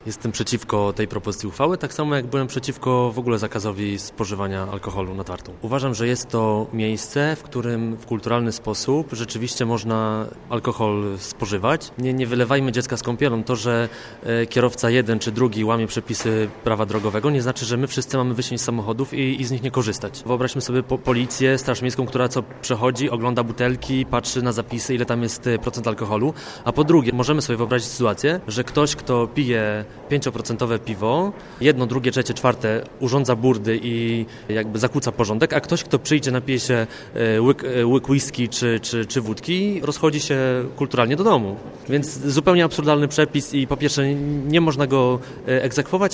Jestem przeciwko tej propozycji uchwały, tak samo jak byłem przeciwko w ogóle zakazowi spożywania alkoholu nad Wartą. Uważam, że jest to miejsce, w którym w kulturalny sposób rzeczywiście można alkohol spożywać. Nie wylewajmy dziecka z kąpielą. To, że kierowca jeden czy drugi łamie przepisy prawa drogowego, nie znaczy, że my wszyscy mamy wysiąść z samochodów i z nich nie korzystać. Wyobraźmy sobie policję, straż miejską, która co przechodzi, ogląda butelki, patrzy na zapisy, ile tam jest procent alkoholu. A po drugie, możemy sobie wyobrazić sytuację, że ktoś, kto pije 5% piwo, jedno, drugie, trzecie, czwarte urządza burdy i jakby zakłóca porządek, a ktoś, kto przyjdzie, napije się łyk whisky czy wódki, rozchodzi się kulturalnie do domu. Więc zupełnie absurdalny przepis i po pierwsze nie można go egzekwować,